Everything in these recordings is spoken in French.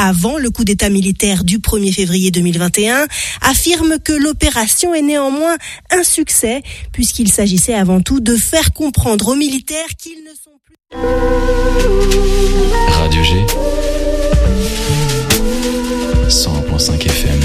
avant le coup d'État militaire du 1er février 2021, affirme que l'opération est néanmoins un succès, puisqu'il s'agissait avant tout de faire comprendre aux militaires qu'ils ne sont plus... Radio G 101.5 FM.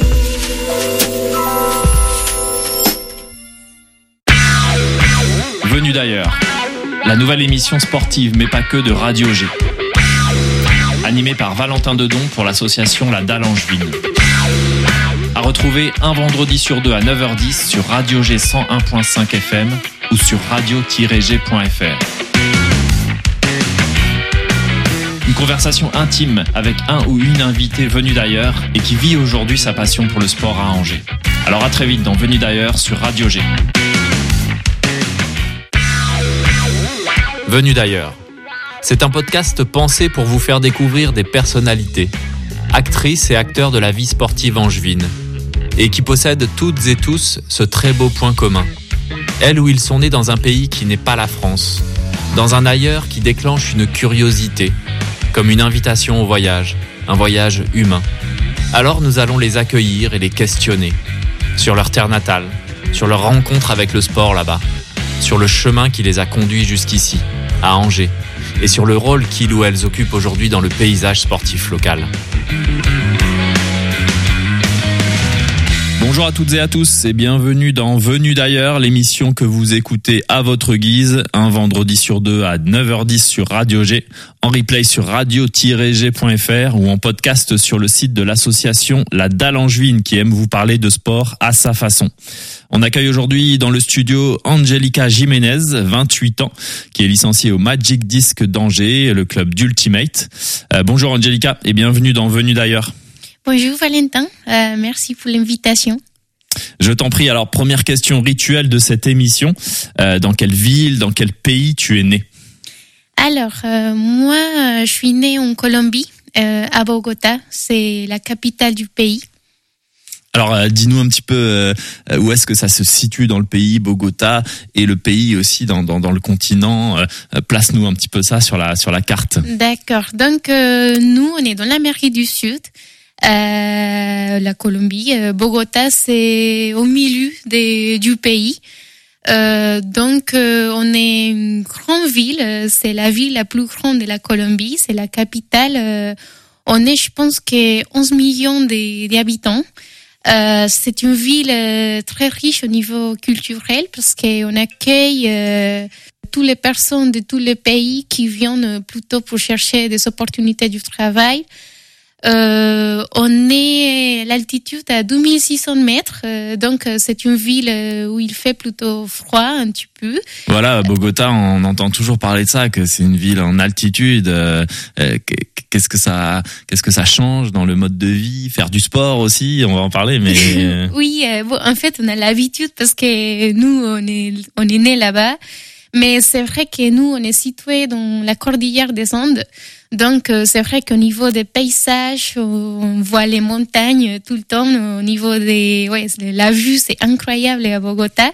Venu d'ailleurs, la nouvelle émission sportive mais pas que de Radio G. Animée par Valentin Dedon pour l'association La Dalle Angevine. À retrouver un vendredi sur deux à 9h10 sur Radio G 101.5 FM ou sur radio-g.fr. Une conversation intime avec un ou une invitée venue d'ailleurs et qui vit aujourd'hui sa passion pour le sport à Angers. Alors à très vite dans Venu d'ailleurs sur Radio G. Venu d'ailleurs. C'est un podcast pensé pour vous faire découvrir des personnalités, actrices et acteurs de la vie sportive angevine, et qui possèdent toutes et tous ce très beau point commun. Elles ou ils sont nés dans un pays qui n'est pas la France, dans un ailleurs qui déclenche une curiosité, comme une invitation au voyage, un voyage humain. Alors nous allons les accueillir et les questionner, sur leur terre natale, sur leur rencontre avec le sport là-bas, sur le chemin qui les a conduits jusqu'ici, à Angers, et sur le rôle qu'ils ou elles occupent aujourd'hui dans le paysage sportif local. Bonjour à toutes et à tous et bienvenue dans Venu d'ailleurs, l'émission que vous écoutez à votre guise, un vendredi sur deux à 9h10 sur Radio G, en replay sur radio-g.fr ou en podcast sur le site de l'association La Dalle Angevine qui aime vous parler de sport à sa façon. On accueille aujourd'hui dans le studio Angelica Jiménez, 28 ans, qui est licenciée au Magic Disc d'Angers, le club d'Ultimate. Bonjour Angelica et bienvenue dans Venu d'ailleurs. Bonjour Valentin, merci pour l'invitation. Je t'en prie, alors première question rituelle de cette émission, dans quelle ville, dans quel pays tu es née ? Alors, moi je suis née en Colombie, à Bogota, c'est la capitale du pays. Alors dis-nous un petit peu où est-ce que ça se situe dans le pays, Bogota, et le pays aussi dans le continent, place-nous un petit peu ça sur la carte. D'accord, donc nous on est dans l'Amérique du Sud. La Colombie, Bogota, c'est au milieu du pays. Donc, on est une grande ville. C'est la ville la plus grande de la Colombie. C'est la capitale. On est, je pense, que 11 millions d'habitants. C'est une ville très riche au niveau culturel parce qu'on accueille toutes les personnes de tous les pays qui viennent plutôt pour chercher des opportunités du travail. On est à l'altitude à 2600 mètres, donc c'est une ville où il fait plutôt froid un petit peu. Voilà, Bogota, on entend toujours parler de ça, que c'est une ville en altitude. Qu'est-ce que ça change dans le mode de vie, faire du sport aussi, on va en parler, mais oui, bon, en fait, on a l'habitude parce que nous, on est né là-bas. Mais c'est vrai que nous, on est situé dans la cordillère des Andes. Donc, c'est vrai qu'au niveau des paysages, on voit les montagnes tout le temps. Au niveau la vue, c'est incroyable à Bogota.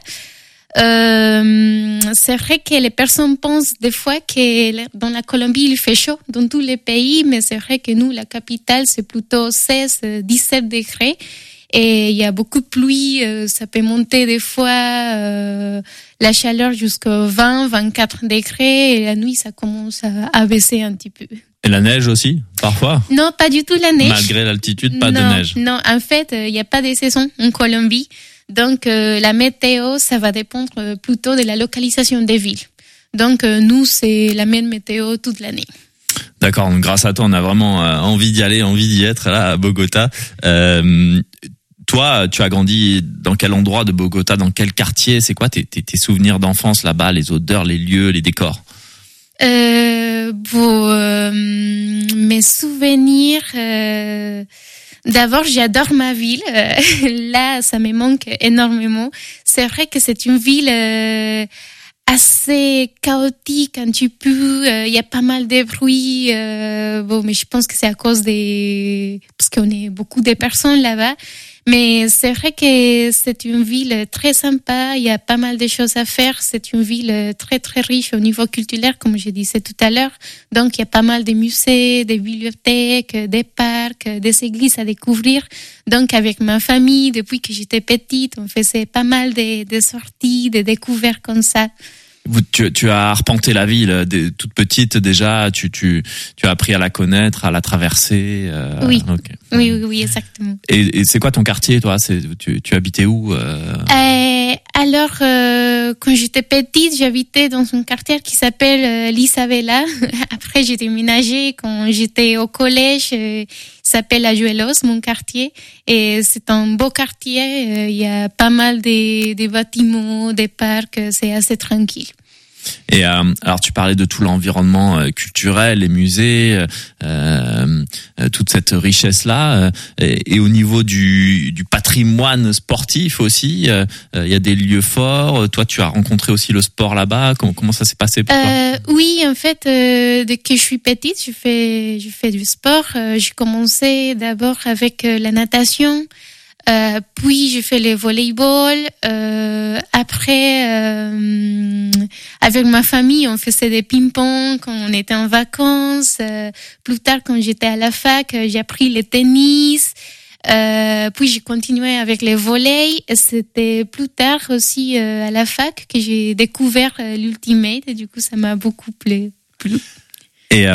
C'est vrai que les personnes pensent des fois que dans la Colombie, il fait chaud dans tous les pays. Mais c'est vrai que nous, la capitale, c'est plutôt 16, 17 degrés. Et il y a beaucoup de pluie, ça peut monter des fois la chaleur jusqu'à 20, 24 degrés. Et la nuit, ça commence à baisser un petit peu. Et la neige aussi, parfois ? Non, pas du tout la neige. Malgré l'altitude, pas de neige. Non, en fait, il n'y a pas de saison en Colombie. Donc, la météo, ça va dépendre plutôt de la localisation des villes. Donc, nous, c'est la même météo toute l'année. D'accord, donc grâce à toi, on a vraiment envie d'y aller, envie d'y être là à Bogota. Toi, tu as grandi dans quel endroit de Bogota, dans quel quartier ? C'est quoi tes souvenirs d'enfance là-bas, les odeurs, les lieux, les décors ? Mes souvenirs, d'abord, j'adore ma ville. Là, ça me manque énormément. C'est vrai que c'est une ville assez chaotique un petit peu. Il y a pas mal de bruit. Mais je pense que c'est à cause parce qu'on est beaucoup de personnes là-bas. Mais c'est vrai que c'est une ville très sympa. Il y a pas mal de choses à faire. C'est une ville très, très riche au niveau culturel, comme je disais tout à l'heure. Donc, il y a pas mal de musées, des bibliothèques, des parcs, des églises à découvrir. Donc, avec ma famille, depuis que j'étais petite, on faisait pas mal de sorties, de découvertes comme ça. Tu as arpenté la ville toute petite déjà, tu as appris à la connaître, à la traverser. Oui. Okay. Oui, exactement. Et c'est quoi ton quartier, toi? Tu habitais où? Alors, quand j'étais petite, j'habitais dans un quartier qui s'appelle l'Isabella. Après, j'ai déménagé quand j'étais au collège. Il s'appelle Ayuelos, mon quartier. Et c'est un beau quartier. Il y a pas mal de bâtiments, des parcs. C'est assez tranquille. Et alors tu parlais de tout l'environnement culturel, les musées, toute cette richesse là, et au niveau du patrimoine sportif aussi, il y a des lieux forts. Toi, tu as rencontré aussi le sport là-bas. Comment ça s'est passé pour toi? Oui, en fait, dès que je suis petite, je fais du sport. J'ai commencé d'abord avec la natation. Puis j'ai fait le volleyball. Après, avec ma famille, on faisait des ping-pong quand on était en vacances. Plus tard, quand j'étais à la fac, j'ai appris le tennis. Puis j'ai continué avec le volley. Et c'était plus tard aussi à la fac que j'ai découvert l'ultimate. Et du coup, ça m'a beaucoup plu. Et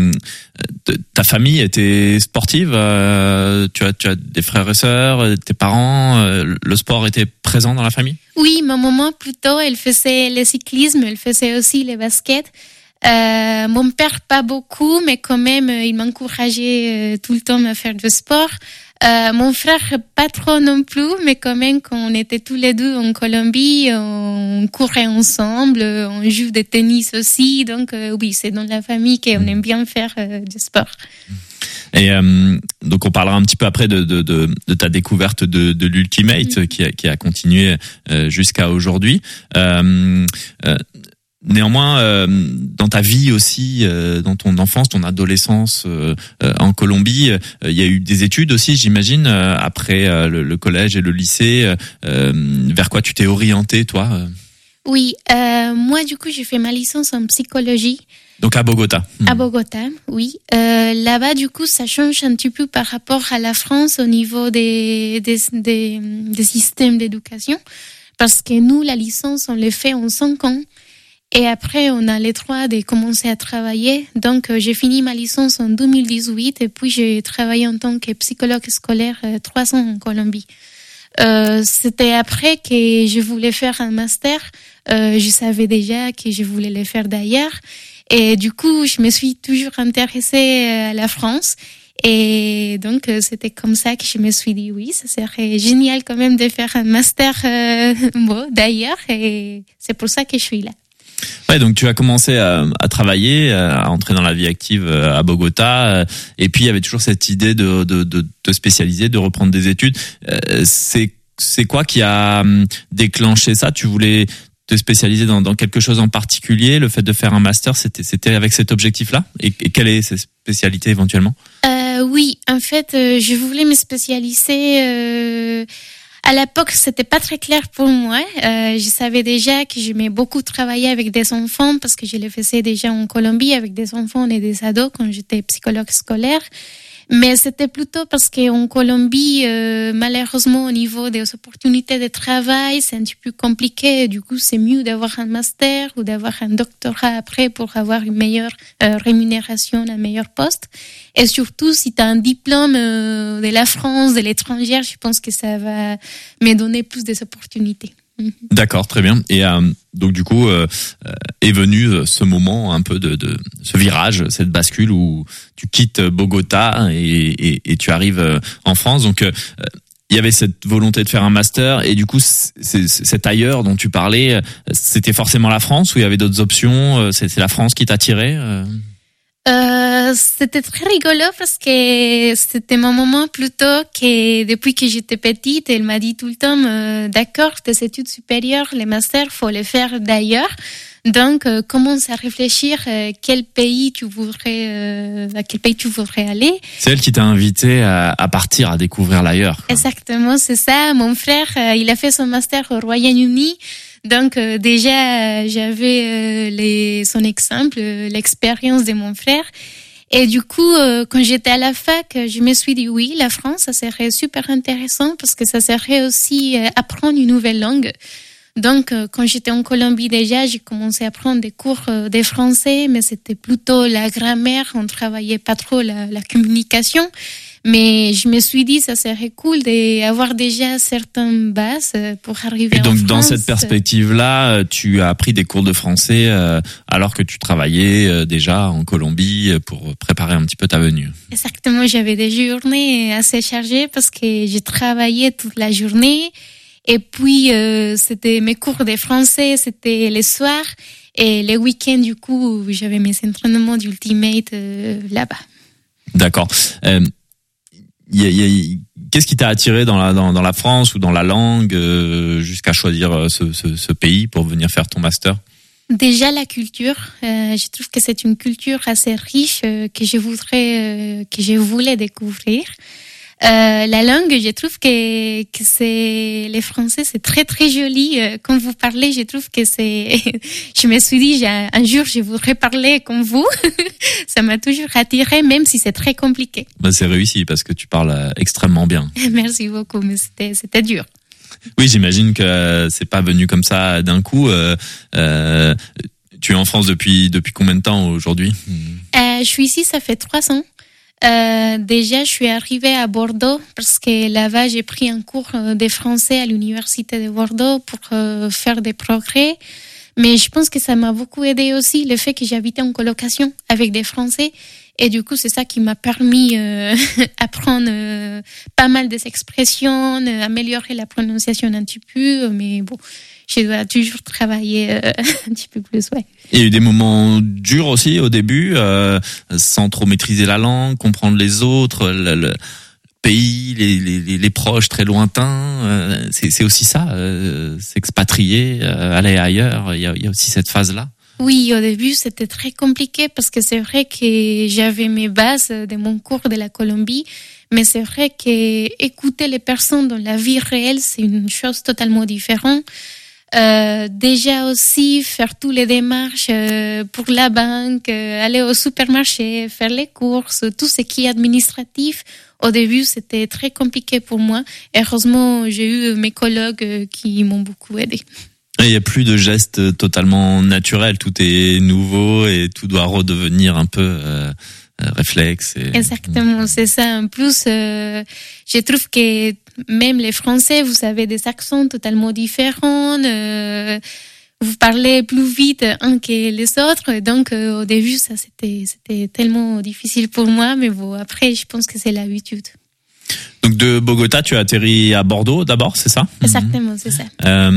ta famille était sportive? Tu as des frères et sœurs, tes parents, le sport était présent dans la famille? Oui, ma maman plutôt, elle faisait le cyclisme, elle faisait aussi le basket. Mon père pas beaucoup, mais quand même il m'encourageait tout le temps à faire du sport. Mon frère pas trop non plus, mais quand même quand on était tous les deux en Colombie, on courait ensemble, on joue des tennis aussi, donc oui, c'est dans la famille qu'on aime bien faire du sport. Et donc on parlera un petit peu après de ta découverte de l'Ultimate qui a continué jusqu'à aujourd'hui. Néanmoins, dans ta vie aussi, dans ton enfance, ton adolescence en Colombie, il y a eu des études aussi, j'imagine, après le collège et le lycée. Vers quoi tu t'es orientée, toi? Oui, moi du coup j'ai fait ma licence en psychologie. Donc à Bogota. À Bogota, oui. Là-bas, du coup, ça change un petit peu par rapport à la France au niveau des systèmes d'éducation. Parce que nous, la licence, on le fait en 5 ans. Et après, on a les droits de commencer à travailler. Donc, j'ai fini ma licence en 2018 et puis j'ai travaillé en tant que psychologue scolaire 3 ans en Colombie. C'était après que je voulais faire un master. Je savais déjà que je voulais le faire d'ailleurs. Et du coup, je me suis toujours intéressée à la France. Et donc, c'était comme ça que je me suis dit, oui, ça serait génial quand même de faire un master d'ailleurs. Et c'est pour ça que je suis là. Ouais, donc tu as commencé à travailler, à entrer dans la vie active à Bogota, et puis il y avait toujours cette idée de te spécialiser, de reprendre des études. C'est quoi qui a déclenché ça? Tu voulais te spécialiser dans quelque chose en particulier? Le fait de faire un master, c'était avec cet objectif-là? Et quelle est cette spécialité éventuellement? Oui, en fait, je voulais me spécialiser. À l'époque, c'était pas très clair pour moi. Je savais déjà que j'aimais beaucoup travailler avec des enfants parce que je le faisais déjà en Colombie avec des enfants et des ados quand j'étais psychologue scolaire. Mais c'était plutôt parce qu'en Colombie, malheureusement, au niveau des opportunités de travail, c'est un petit peu compliqué. Du coup, c'est mieux d'avoir un master ou d'avoir un doctorat après pour avoir une meilleure rémunération, un meilleur poste. Et surtout, si tu as un diplôme de la France, de l'étranger, je pense que ça va me donner plus d'opportunités. D'accord, très bien. Et donc du coup est venu ce moment un peu de ce virage, cette bascule où tu quittes Bogota et tu arrives en France. Donc il y avait cette volonté de faire un master et du coup cet ailleurs dont tu parlais, c'était forcément la France ou il y avait d'autres options? C'est la France qui t'attirait? C'était très rigolo parce que c'était ma maman plutôt que depuis que j'étais petite, elle m'a dit tout le temps, d'accord, tes études supérieures, les masters, faut les faire d'ailleurs. Donc, commence à réfléchir à quel pays tu voudrais aller. C'est elle qui t'a invité à partir, à découvrir l'ailleurs, quoi. Exactement, c'est ça. Mon frère, il a fait son master au Royaume-Uni. Donc déjà j'avais son exemple, l'expérience de mon frère, et du coup quand j'étais à la fac, je me suis dit oui, la France, ça serait super intéressant parce que ça serait aussi apprendre une nouvelle langue. Donc quand j'étais en Colombie déjà, j'ai commencé à prendre des cours de français, mais c'était plutôt la grammaire, on travaillait pas trop la communication. Mais je me suis dit, ça serait cool d'avoir déjà certaines bases pour arriver en France. Et donc, dans cette perspective-là, tu as pris des cours de français alors que tu travaillais déjà en Colombie pour préparer un petit peu ta venue. Exactement, j'avais des journées assez chargées parce que j'ai travaillé toute la journée. Et puis, c'était mes cours de français, c'était les soirs. Et les week-ends, du coup, j'avais mes entraînements d'ultimate là-bas. D'accord. Qu'est-ce qui t'a attiré dans la France ou dans la langue jusqu'à choisir ce pays pour venir faire ton master? Déjà la culture, je trouve que c'est une culture assez riche que je voulais découvrir. La langue, je trouve que c'est les Français, c'est très très joli. Quand vous parlez, je trouve que je me suis dit un jour je voudrais parler comme vous. Ça m'a toujours attiré, même si c'est très compliqué. Bah, c'est réussi parce que tu parles extrêmement bien. Merci beaucoup, mais c'était dur. Oui, j'imagine que c'est pas venu comme ça d'un coup. Tu es en France depuis combien de temps aujourd'hui? Je suis ici, ça fait 3 ans. Déjà, je suis arrivée à Bordeaux parce que là-bas, j'ai pris un cours de français à l'université de Bordeaux pour faire des progrès. Mais je pense que ça m'a beaucoup aidé aussi, le fait que j'habitais en colocation avec des Français. Et du coup, c'est ça qui m'a permis d'apprendre pas mal des expressions, améliorer la prononciation un petit peu. Mais bon, je dois toujours travailler un petit peu plus, ouais. Il y a eu des moments durs aussi au début, sans trop maîtriser la langue, comprendre les autres, le pays, les proches très lointains. C'est aussi ça, s'expatrier, aller ailleurs. Il y a aussi cette phase-là. Oui, au début, c'était très compliqué parce que c'est vrai que j'avais mes bases de mon cours de la Colombie, mais c'est vrai que écouter les personnes dans la vie réelle, c'est une chose totalement différente. Déjà aussi faire tous les démarches pour la banque, aller au supermarché, faire les courses, tout ce qui est administratif. Au début, c'était très compliqué pour moi. Heureusement, j'ai eu mes collègues qui m'ont beaucoup aidé. Il n'y a plus de gestes totalement naturels, tout est nouveau et tout doit redevenir un peu réflexe. Exactement, c'est ça. En plus, je trouve que même les Français, vous avez des accents totalement différents. Vous parlez plus vite un que les autres. Donc, au début, ça c'était tellement difficile pour moi. Mais bon, après, je pense que c'est l'habitude. Donc, de Bogota, tu as atterri à Bordeaux d'abord, c'est ça? Exactement, c'est ça.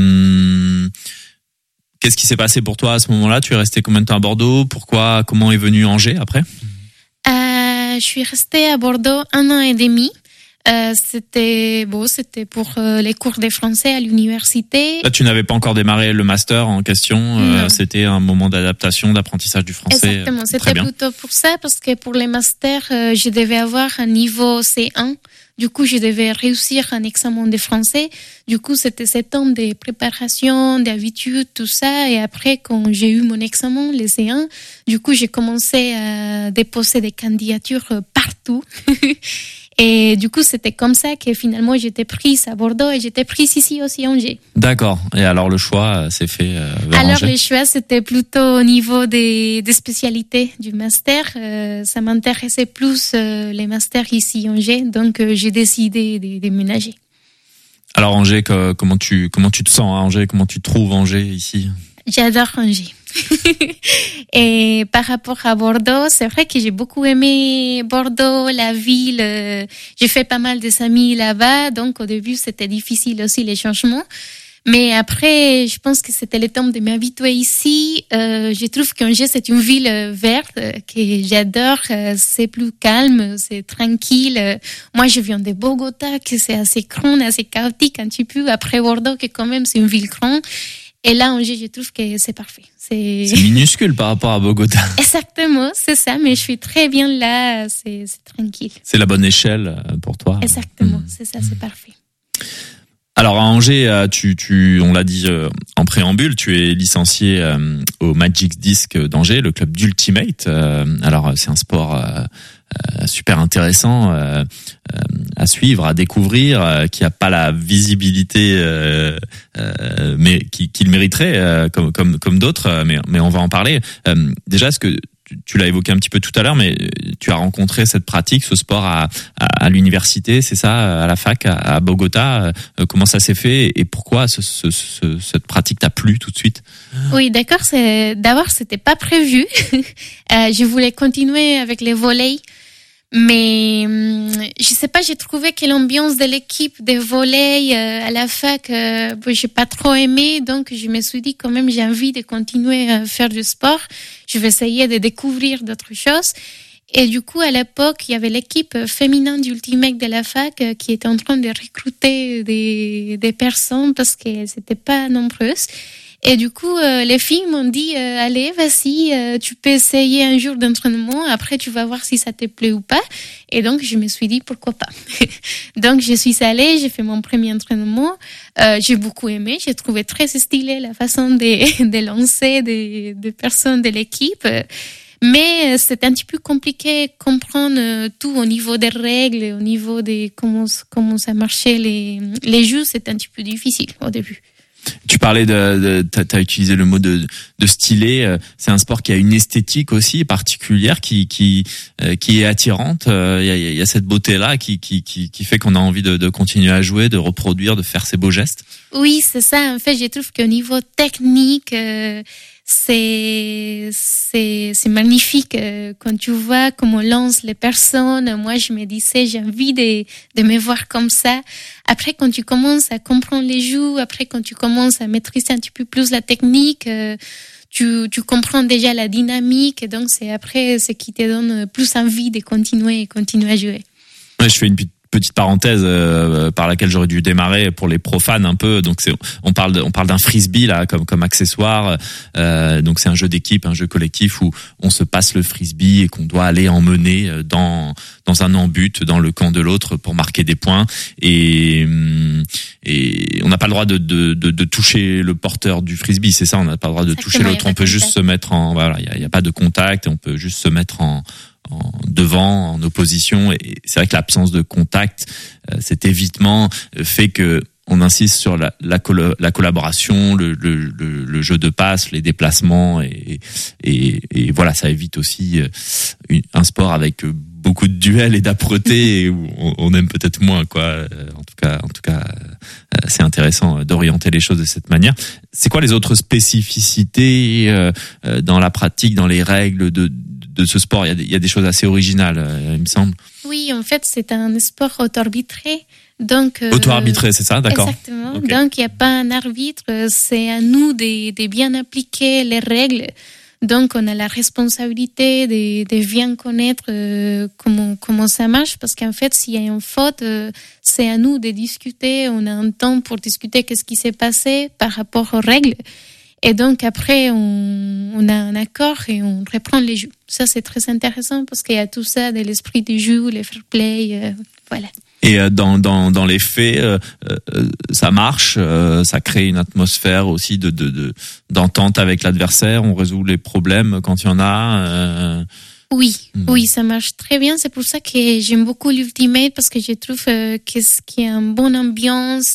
Qu'est-ce qui s'est passé pour toi à ce moment-là? Tu es resté combien de temps à Bordeaux? Pourquoi? Comment est venu Angers après? Je suis restée à Bordeaux 1 an et demi. C'était pour les cours de français à l'université. Là, tu n'avais pas encore démarré le master en question. C'était un moment d'adaptation, d'apprentissage du français. Exactement, c'était plutôt pour ça parce que pour les masters, je devais avoir un niveau C1. Du coup, je devais réussir un examen de français. Du coup, c'était 7 ans de préparation, d'habitude, tout ça. Et après, quand j'ai eu mon examen, le C1, du coup, j'ai commencé à déposer des candidatures partout. Et du coup, c'était comme ça que finalement, j'étais prise à Bordeaux et j'étais prise ici aussi à Angers. D'accord. Et alors, le choix s'est fait vers Alors, Angers? le choix, c'était plutôt au niveau des spécialités du master. Ça m'intéressait plus les masters ici à Angers. Donc, j'ai décidé de déménager. Alors, Angers, comment tu te sens à Angers? Comment tu trouves Angers ici? J'adore Angers. Et par rapport à Bordeaux, c'est vrai que j'ai beaucoup aimé Bordeaux, la ville. J'ai fait pas mal de amis là-bas, donc au début c'était difficile aussi les changements. Mais après, je pense que c'était le temps de m'habituer ici. Je trouve qu'Angers, c'est une ville verte que j'adore. C'est plus calme, c'est tranquille. Moi, je viens de Bogota, que c'est assez grand, assez chaotique un petit peu. Après Bordeaux, que quand même, c'est une ville grande. Et là, Angers, je trouve que c'est parfait. C'est minuscule par rapport à Bogota. Exactement, c'est ça. Mais je suis très bien là. C'est tranquille. C'est la bonne échelle pour toi. Exactement, c'est ça, c'est parfait. Alors à Angers, on l'a dit en préambule, tu es licencié au Magic Disc d'Angers, le club d'Ultimate. Alors c'est un sport super intéressant à suivre, à découvrir, qui a pas la visibilité mais qui le mériterait comme d'autres, mais on va en parler. Déjà, est-ce que tu l'as évoqué un petit peu tout à l'heure, mais tu as rencontré cette pratique, ce sport à l'université, c'est ça, à la fac, à Bogota. Comment ça s'est fait et pourquoi cette pratique t'a plu tout de suite? Oui, d'accord. D'abord, c'était pas prévu. Je voulais continuer avec les volley. Mais je sais pas, j'ai trouvé que l'ambiance de l'équipe de volley à la fac, j'ai pas trop aimé, donc je me suis dit quand même j'ai envie de continuer à faire du sport. Je vais essayer de découvrir d'autres choses. Et du coup, à l'époque, il y avait l'équipe féminine d'Ultimate de la fac qui était en train de recruter des personnes parce que c'était pas nombreuses. Et du coup, les filles m'ont dit, allez, vas-y, tu peux essayer un jour d'entraînement. Après, tu vas voir si ça te plaît ou pas. Et donc, je me suis dit, pourquoi pas. Donc, je suis allée, j'ai fait mon premier entraînement. J'ai beaucoup aimé. J'ai trouvé très stylé la façon de lancer des personnes de l'équipe. Mais c'est un petit peu compliqué de comprendre tout au niveau des règles, au niveau de comment ça marchait les jeux. C'est un petit peu difficile au début. Tu parlais t'as utilisé le mot de stylé. C'est un sport qui a une esthétique aussi particulière qui est attirante. Il y a cette beauté là qui fait qu'on a envie de continuer à jouer, de reproduire, de faire ces beaux gestes. Oui, c'est ça. En fait, je trouve qu'au niveau technique, c'est magnifique quand tu vois comment on lance les personnes. Moi, je me disais, j'ai envie de me voir comme ça. Après, quand tu commences à comprendre les jeux, après, quand tu commences à maîtriser un petit peu plus la technique, tu comprends déjà la dynamique. Et donc, c'est après ce qui te donne plus envie de continuer à jouer. Ouais, je fais une petite parenthèse par laquelle j'aurais dû démarrer pour les profanes un peu. Donc on parle d'un frisbee là comme accessoire. Donc c'est un jeu d'équipe, un jeu collectif où on se passe le frisbee et qu'on doit aller emmener dans un en-but dans le camp de l'autre pour marquer des points. Et on n'a pas le droit de toucher le porteur du frisbee, c'est ça. On n'a pas le droit de toucher l'autre. On peut juste se mettre il y a pas de contact. On peut juste se mettre en devant, en opposition, et c'est vrai que l'absence de contact, cet évitement fait que on insiste sur la collaboration, le jeu de passe, les déplacements, et voilà, ça évite aussi un sport avec beaucoup de duels et d'âpreté où on aime peut-être moins, quoi. En tout cas, c'est intéressant d'orienter les choses de cette manière. C'est quoi les autres spécificités dans la pratique, dans les règles de ce sport? Il y a des choses assez originales, il me semble. Oui, en fait, c'est un sport auto-arbitré. Donc, auto-arbitré, c'est ça, d'accord. Exactement. Okay. Donc, il n'y a pas un arbitre. C'est à nous de bien appliquer les règles. Donc, on a la responsabilité de bien connaître comment ça marche, parce qu'en fait, s'il y a une faute, c'est à nous de discuter. On a un temps pour discuter qu'est-ce qui s'est passé par rapport aux règles. Et donc, après, on a un accord et on reprend les jeux. Ça, c'est très intéressant parce qu'il y a tout ça de l'esprit du jeu, le fair play, voilà. Et dans les faits, ça marche, ça crée une atmosphère aussi d'entente avec l'adversaire. On résout les problèmes quand il y en a. Oui, ça marche très bien. C'est pour ça que j'aime beaucoup l'Ultimate, parce que je trouve qu'il y a une bonne ambiance.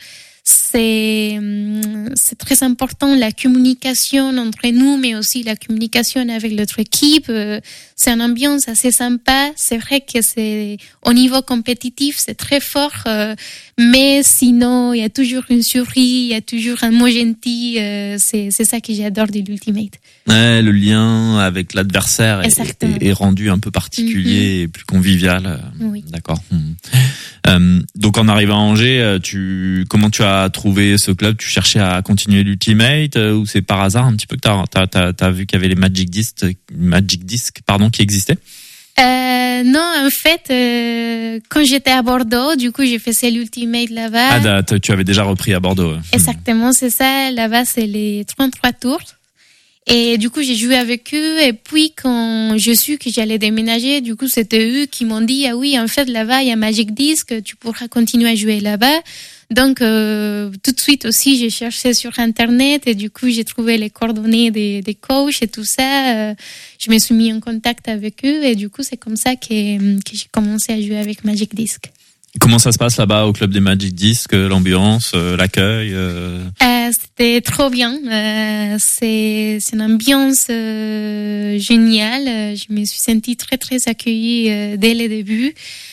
C'est très important, la communication entre nous, mais aussi la communication avec l'autre équipe. C'est une ambiance assez sympa. C'est vrai que c'est au niveau compétitif, c'est très fort, mais sinon il y a toujours une souris, il y a toujours un mot gentil. C'est ça que j'adore de l'Ultimate. Ouais, le lien avec l'adversaire est rendu un peu particulier et plus convivial. Oui. D'accord. Donc en arrivant à Angers, comment tu as trouvé ce club? Tu cherchais à continuer l'Ultimate ou c'est par hasard un petit peu que t'as vu qu'il y avait les Magic Disc qui existaient? Non, en fait, quand j'étais à Bordeaux, du coup, j'ai fait l'Ultimate là-bas. Ah, tu avais déjà repris à Bordeaux. Exactement, c'est ça. Là-bas, c'est les 33 tours. Et du coup, j'ai joué avec eux. Et puis, quand je su que j'allais déménager, du coup, c'était eux qui m'ont dit, ah oui, en fait, là-bas, il y a Magic Disc, tu pourras continuer à jouer là-bas. Donc, tout de suite aussi, j'ai cherché sur Internet et du coup, j'ai trouvé les coordonnées des coachs et tout ça. Je me suis mis en contact avec eux et du coup, c'est comme ça que j'ai commencé à jouer avec Magic Disc. Comment ça se passe là-bas au club des Magic Disc, l'ambiance, l'accueil? C'était trop bien. C'est une ambiance géniale. Je me suis sentie très très accueillie dès le début.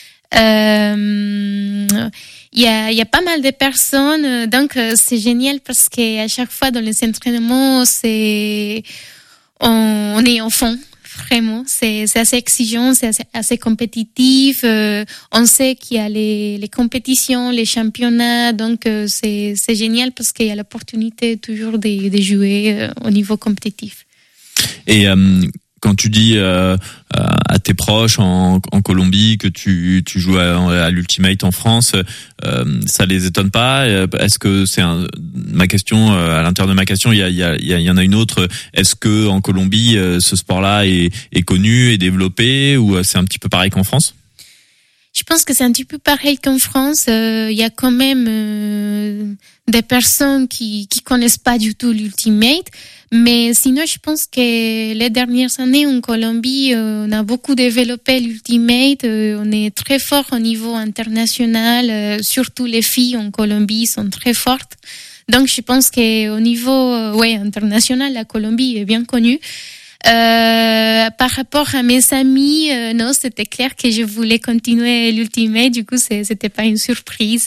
Il y a pas mal de personnes, donc c'est génial parce que à chaque fois dans les entraînements, on est en fond. Vraiment, c'est assez exigeant, c'est assez compétitif. On sait qu'il y a les compétitions, les championnats, donc c'est génial parce qu'il y a l'opportunité toujours de jouer au niveau compétitif. Et quand tu dis à tes proches en Colombie que tu joues à l'Ultimate en France, ça les étonne pas? Est-ce que ma question, à l'intérieur de ma question, il y en a une autre. Est-ce que en Colombie ce sport-là est connu et développé, ou c'est un petit peu pareil qu'en France? Je pense que c'est un petit peu pareil qu'en France. Il y a quand même des personnes qui connaissent pas du tout l'Ultimate. Mais sinon, je pense que les dernières années en Colombie, on a beaucoup développé l'Ultimate. On est très fort au niveau international. Surtout les filles en Colombie sont très fortes. Donc, je pense qu'au niveau international, la Colombie est bien connue. Par rapport à mes amis, non, c'était clair que je voulais continuer l'Ultimate. Du coup, c'était pas une surprise.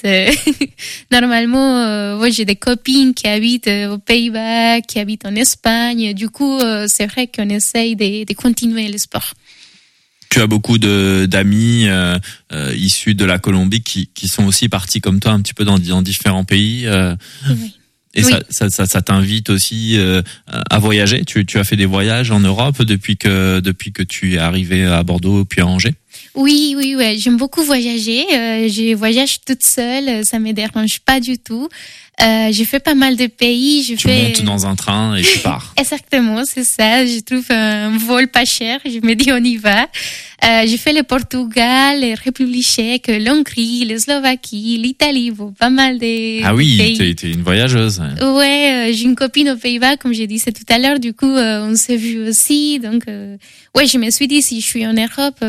Normalement, j'ai des copines qui habitent aux Pays-Bas, qui habitent en Espagne. Du coup, c'est vrai qu'on essaye de continuer le sport. Tu as beaucoup d'amis issus de la Colombie qui sont aussi partis comme toi un petit peu dans différents pays. Oui. Et oui. Ça t'invite aussi à voyager. Tu as fait des voyages en Europe depuis que tu es arrivé à Bordeaux puis à Angers? Oui, j'aime beaucoup voyager. Je voyage toute seule, ça me dérange pas du tout. J'ai fait pas mal de pays. Tu montes dans un train et tu pars. Exactement, c'est ça. Je trouve un vol pas cher. Je me dis on y va. J'ai fait le Portugal, la République tchèque, l'Hongrie, la Slovaquie, l'Italie, pas mal de pays. Ah oui, t'es une voyageuse. Ouais, j'ai une copine aux Pays-Bas, comme j'ai dit tout à l'heure. Du coup, on s'est vu aussi. Donc, je me suis dit si je suis en Europe,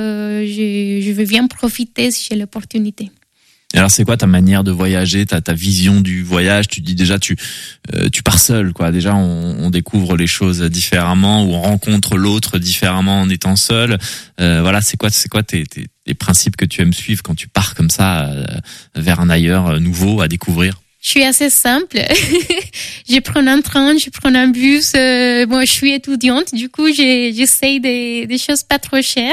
je veux bien profiter si j'ai l'opportunité. Alors c'est quoi ta manière de voyager, ta vision du voyage? Tu dis déjà tu pars seul, quoi. Déjà on découvre les choses différemment, ou on rencontre l'autre différemment en étant seul. Voilà, c'est quoi les principes que tu aimes suivre quand tu pars comme ça vers un ailleurs nouveau à découvrir? Je suis assez simple. Je prends un train, je prends un bus. Je suis étudiante, du coup, j'essaye des choses pas trop chères.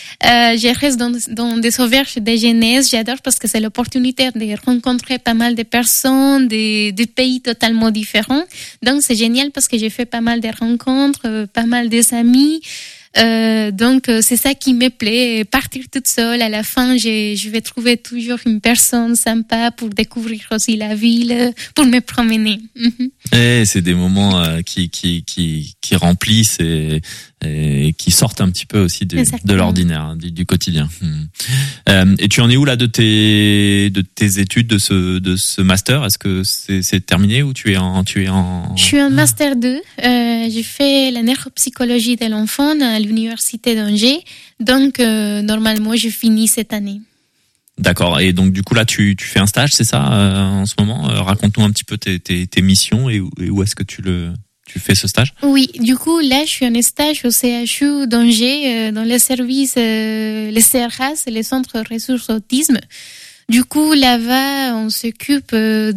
Je reste dans des auberges de jeunesse. J'adore parce que c'est l'opportunité de rencontrer pas mal de personnes, de pays totalement différents. Donc, c'est génial parce que j'ai fait pas mal de rencontres, pas mal des amis. Donc c'est ça qui me plaît, partir toute seule. À la fin, je vais trouver toujours une personne sympa pour découvrir aussi la ville, pour me promener. Et c'est des moments qui remplissent et qui sortent un petit peu aussi de l'ordinaire, du quotidien. Et tu en es où là de tes études de ce master? Est-ce que c'est terminé ou tu es en Je suis en master 2. J'ai fait la neuropsychologie de l'enfant à l'université d'Angers. Donc normalement je finis cette année. D'accord. Et donc du coup là tu fais un stage, c'est ça en ce moment? Raconte-nous un petit peu tes missions et où est-ce que tu fais ce stage? Oui, du coup là je suis en stage au CHU d'Angers dans les services les CRAS, les centres ressources autisme. Du coup, là-bas, on s'occupe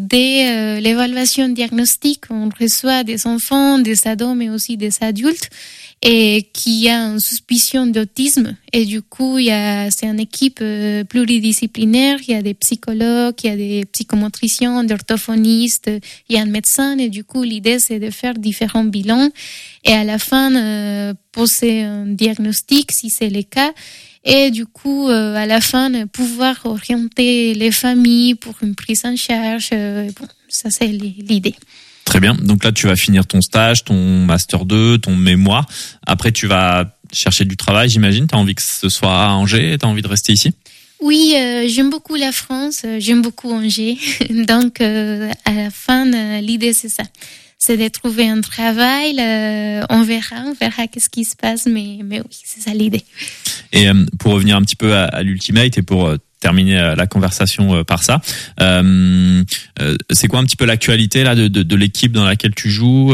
de l'évaluation diagnostique. On reçoit des enfants, des ados, mais aussi des adultes. et qui a une suspicion d'autisme. Et du coup, c'est une équipe pluridisciplinaire. Il y a des psychologues, il y a des psychomotriciens, des orthophonistes, il y a un médecin. Et du coup, l'idée, c'est de faire différents bilans et à la fin, poser un diagnostic si c'est le cas. Et du coup, à la fin, pouvoir orienter les familles pour une prise en charge. Bon, ça, c'est l'idée. Très bien. Donc là, tu vas finir ton stage, ton master 2, ton mémoire. Après, tu vas chercher du travail, j'imagine. Tu as envie que ce soit à Angers? Tu as envie de rester ici? Oui, j'aime beaucoup la France. J'aime beaucoup Angers. Donc, à la fin, l'idée, c'est ça. C'est de trouver un travail. On verra qu'est-ce qui se passe. Mais oui, c'est ça l'idée. Et pour revenir un petit peu à l'Ultimate et pour terminer la conversation par ça, c'est quoi un petit peu l'actualité là de l'équipe dans laquelle tu joues?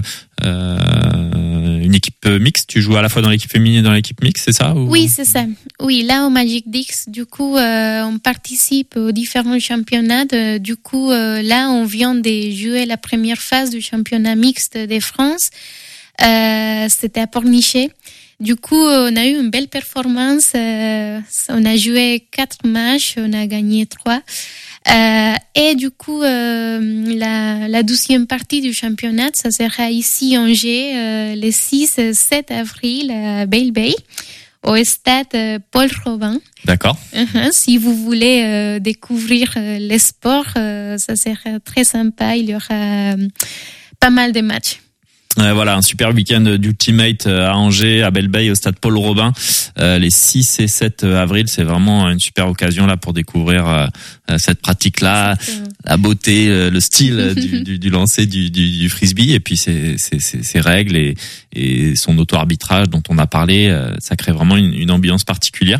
Une équipe mixte, tu joues à la fois dans l'équipe féminine et dans l'équipe mixte, c'est ça ou... Oui, c'est ça. Oui, là au Magic Dix, du coup, on participe aux différents championnats. Du coup, là, on vient de jouer la première phase du championnat mixte de France. C'était à Pornichet. Du coup, on a eu une belle performance. On a joué 4 matchs, on a gagné 3. Et du coup, la 12e partie du championnat, ça sera ici à Angers, le 6-7 avril à Belle Bay, au stade Paul Robin. D'accord. Si vous voulez découvrir les sports, ça sera très sympa. Il y aura pas mal de matchs. Voilà, un super week-end d'Ultimate à Angers, à Belle Bay, au stade Paul Robin, les 6 et 7 avril. C'est vraiment une super occasion là pour découvrir cette pratique-là, la beauté, le style du lancer du frisbee, et puis ses règles et son auto-arbitrage dont on a parlé. Ça crée vraiment une ambiance particulière.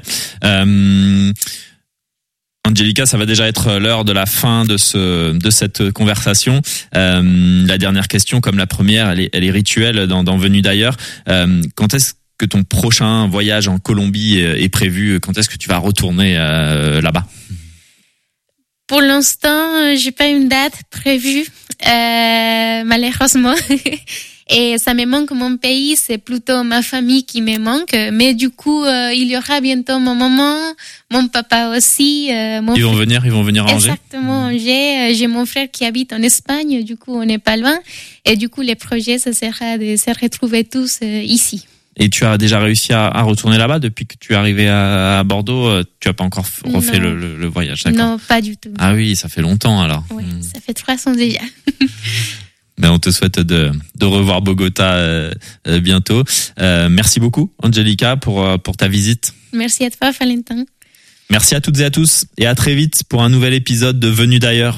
Angelica, ça va déjà être l'heure de la fin de cette conversation. La dernière question, comme la première, elle est rituelle dans Venu d'ailleurs. Quand est-ce que ton prochain voyage en Colombie est prévu? Quand est-ce que tu vas retourner là-bas? Pour l'instant, j'ai pas une date prévue, malheureusement. Et ça me manque mon pays, c'est plutôt ma famille qui me manque. Mais du coup, il y aura bientôt mon maman, mon papa aussi. Ils vont venir à Angers. Exactement, Angers. J'ai mon frère qui habite en Espagne, du coup on n'est pas loin. Et du coup, les projets, ça sera de se retrouver tous ici. Et tu as déjà réussi à retourner là-bas depuis que tu es arrivé à Bordeaux? Tu as pas encore refait le voyage, d'accord? Non, pas du tout. Ah oui, ça fait longtemps alors. Oui, ça fait 3 ans déjà. Mais on te souhaite de revoir Bogota bientôt. Merci beaucoup, Angelica, pour ta visite. Merci à toi, Valentin. Merci à toutes et à tous, et à très vite pour un nouvel épisode de Venu d'ailleurs.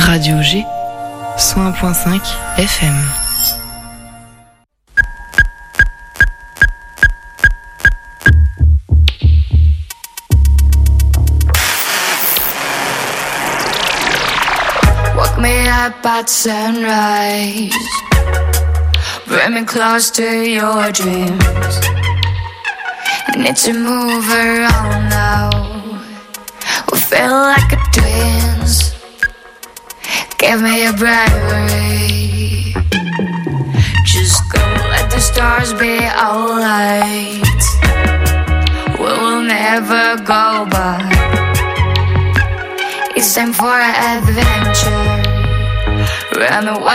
Radio G, 101.5 FM. Woke me up at sunrise, bring me close to your dreams. Need to move around now, we feel like a twins. Give me a bravery, just go, let the stars be our light. We will never go back, it's time for an adventure. Run away